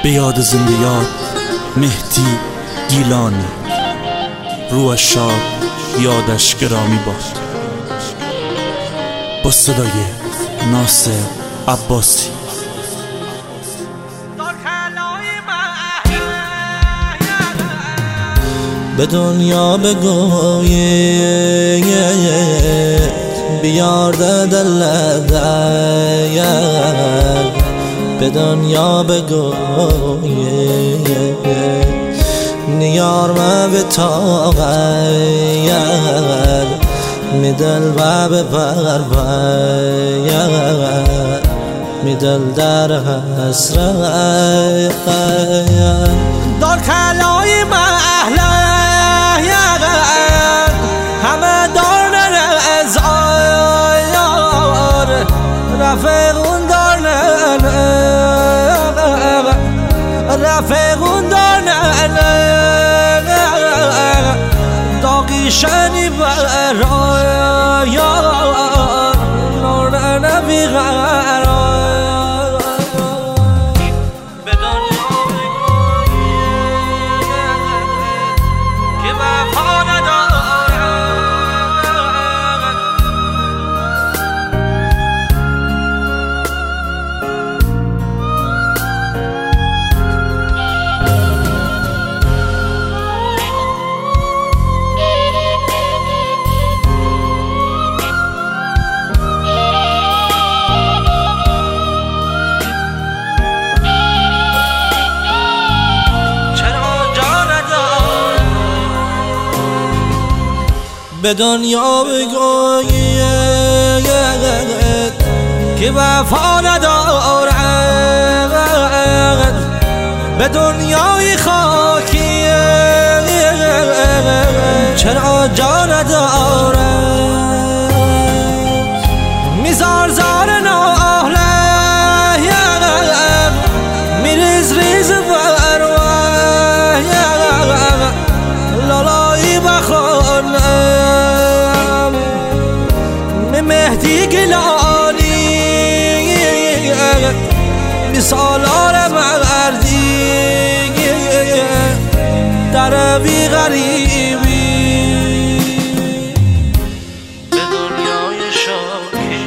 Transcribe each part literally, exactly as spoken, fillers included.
به یاد زنده یاد مهدی گیلانی، روح شاد یادش گرامی باد. با صدای ناصر عباسی. به دنیا بگوید بیار دلت، به دنیا بگوید نیار ما به طاقت، میدل و به پرباید، میدل در حسرت دار کلای محله همه دار نزار رفیقون دار رفیقون دار داغی شنی برای نور نبی قرار به دنیا که وفا ندارد. به دنیا بگوید که وفا ندارد، به دنیای خاکی چرا جا ندارد. میزار زار ناله میریز ریز بروای لالایی بخونم مهدی گیلانی مثالار مردی در بی غریبی به دنیای شاکی.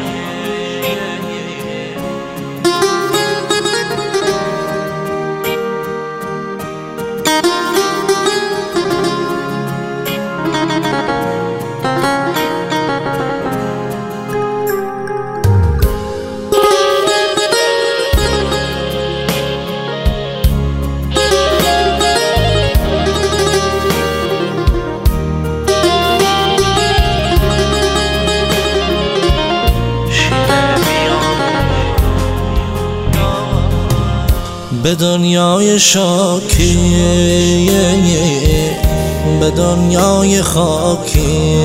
به دنیای شاکی به دنیای خاکی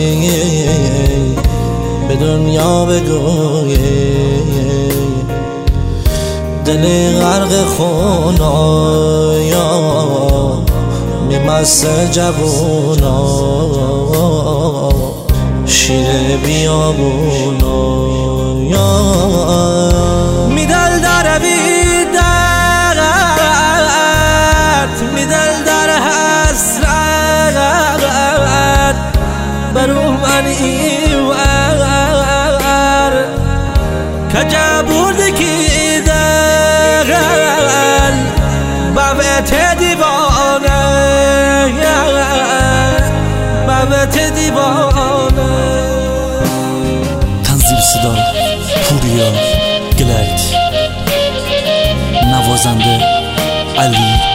به دنیا بگوید دل غرق خونایا میمس جوونا شیر بیابونا میدل در میدل در حسرت برو من ایوار کجا برده کی دقل بابت دیوانه بابت دیوانه. تنظیم صدا پوریا گلایت، نوازنده علی